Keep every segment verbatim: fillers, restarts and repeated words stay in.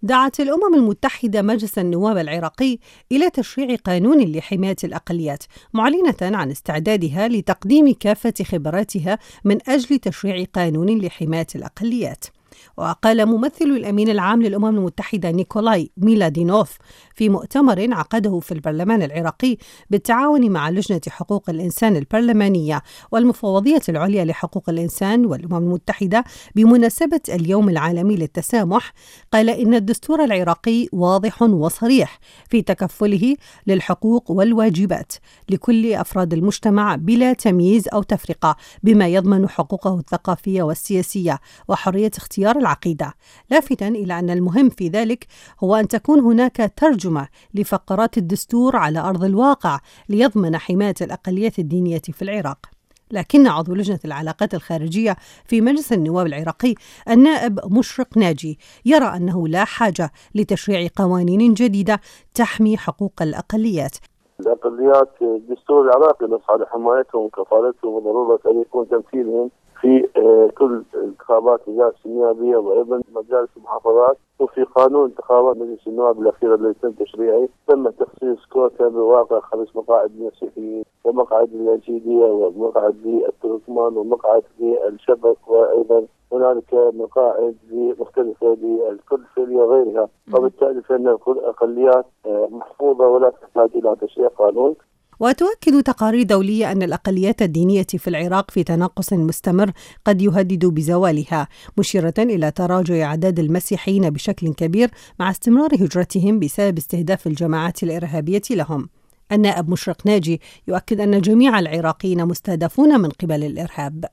دعت الأمم المتحدة مجلس النواب العراقي إلى تشريع قانون لحماية الأقليات، معلنة عن استعدادها لتقديم كافة خبراتها من أجل تشريع قانون لحماية الأقليات. وقال ممثل الأمين العام للأمم المتحدة نيكولاي ميلادينوف في مؤتمر عقده في البرلمان العراقي بالتعاون مع لجنة حقوق الإنسان البرلمانية والمفوضية العليا لحقوق الإنسان والأمم المتحدة بمناسبة اليوم العالمي للتسامح، قال إن الدستور العراقي واضح وصريح في تكفله للحقوق والواجبات لكل أفراد المجتمع بلا تمييز أو تفرقة، بما يضمن حقوقه الثقافية والسياسية وحرية اختيار العقيدة، لافتا إلى أن المهم في ذلك هو أن تكون هناك ترجمة لفقرات الدستور على أرض الواقع ليضمن حماية الأقليات الدينية في العراق. لكن عضو لجنة العلاقات الخارجية في مجلس النواب العراقي النائب مشرق ناجي يرى أنه لا حاجة لتشريع قوانين جديدة تحمي حقوق الأقليات. الأقليات الدستور العراقي نص على حمايتهم وكفالتهم وضرورة أن يكون تمثيلهم في كل انتخابات مجالس النيابية وأيضا مجالس المحافظات، وفي قانون انتخابات مجلس النواب الأخيرة الذي تم تشريعه تم تخصيص كوتا بواقع خمس مقاعد للمسيحيين ومقعد للأنشيدية ومقعد للتركمان ومقعد للشبك، وأيضا هنالك مقاعد مختلفة للكردفيلية وغيرها، وبالتالي فإن كل أقليات محفوظة ولا تحتاج إلى تشريع قانون. وتؤكد تقارير دولية أن الأقليات الدينية في العراق في تناقص مستمر قد يهدد بزوالها، مشيرة إلى تراجع أعداد المسيحيين بشكل كبير مع استمرار هجرتهم بسبب استهداف الجماعات الإرهابية لهم. النائب مشرق ناجي يؤكد أن جميع العراقيين مستهدفون من قبل الإرهاب.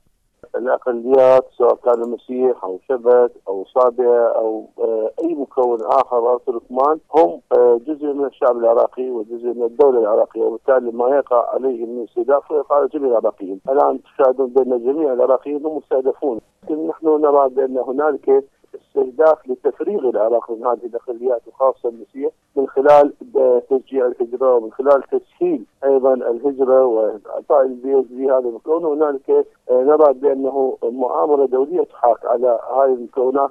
الأقليات سواء كان مسيح أو شبت أو صابئة أو أي مكون آخر أو تركمان هم جزء من الشعب العراقي وجزء من الدولة العراقية، وبالتالي ما يقع عليه من استهداف يقع على جميع العراقيين. الآن تشاهدون بأن جميع العراقيين هم مستهدفون، لكن نحن نرى بأن هنالك استهداف لتفريغ العراق من هذه الأقليات وخاصة المسيح من خلال تشجيع الهجرة ومن خلال تسهيل أيضا الهجرة وإعطاء البي اس في هذا المكون. هنالك نرى بأنه مؤامرة دولية تحاك على هذه المكونات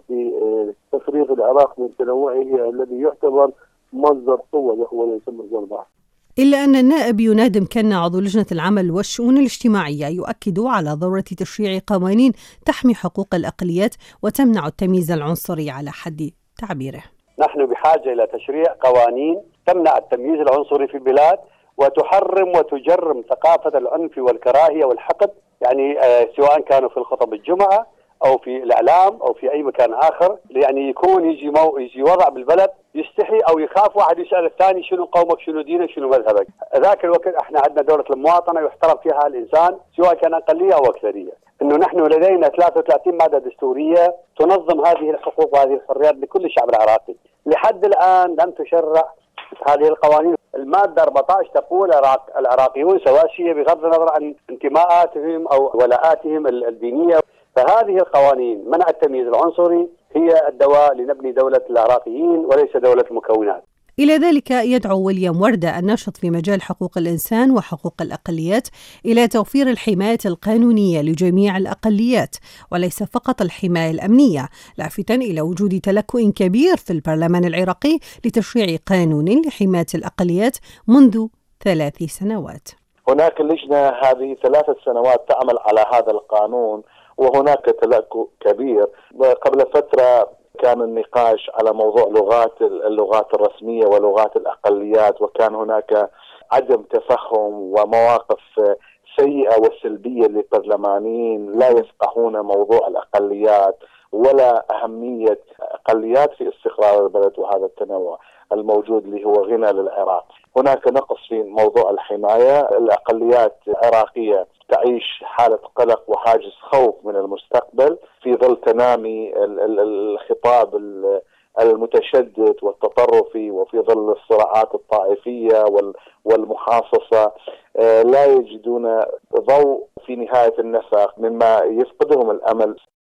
لتفريغ العراق من تنوعه الذي يعتبر مصدر قوة وهو ليس مصدر ضعف. إلا أن النائب يناد مكنا عضو لجنة العمل والشؤون الاجتماعية يؤكد على ضرورة تشريع قوانين تحمي حقوق الأقليات وتمنع التمييز العنصري على حد تعبيره. نحن بحاجة إلى تشريع قوانين تمنع التمييز العنصري في البلاد وتحرم وتجرم ثقافة العنف والكراهية والحقد، يعني آه سواء كانوا في الخطب الجمعة أو في الإعلام أو في أي مكان آخر، يعني يكون يجي مو يجي وضع بالبلد يستحي أو يخاف واحد يسأل الثاني شنو قومك شنو دينك شنو مذهبك. ذاك الوقت احنا عندنا دولة المواطنة يحترم فيها الإنسان سواء كان أقلية أو أكثرية. إنه نحن لدينا ثلاثة وثلاثين مادة دستورية تنظم هذه الحقوق وهذه الحريات لكل الشعب العراقي. لحد الآن لم تشرع هذه القوانين. المادة أربعة عشر تقول العراقيون سواسية بغض النظر عن انتماءاتهم أو ولاءاتهم الدينية. فهذه القوانين منع التمييز العنصري هي الدواء لنبني دولة العراقيين وليس دولة المكونات. إلى ذلك يدعو ويليام وردة الناشط في مجال حقوق الإنسان وحقوق الأقليات إلى توفير الحماية القانونية لجميع الأقليات وليس فقط الحماية الأمنية، لافتاً إلى وجود تلكؤ كبير في البرلمان العراقي لتشريع قانون لحماية الأقليات منذ ثلاث سنوات. هناك لجنة هذه ثلاثة سنوات تعمل على هذا القانون وهناك تلكؤ كبير. قبل فترة كان النقاش على موضوع لغات اللغات الرسمية ولغات الأقليات، وكان هناك عدم تفهم ومواقف سيئة وسلبية للبرلمانيين لا يفقهون موضوع الأقليات ولا أهمية أقليات في استقرار البلد وهذا التنوع الموجود اللي هو غنى للعراق. هناك نقص في موضوع الحماية. الأقليات العراقية تعيش حالة قلق وحاجز خوف من المستقبل في ظل تنامي الخطاب المتشدد والتطرفي وفي ظل الصراعات الطائفية والمحاصصة. لا يجدون ضوء في نهاية النفق مما يفقدهم الأمل.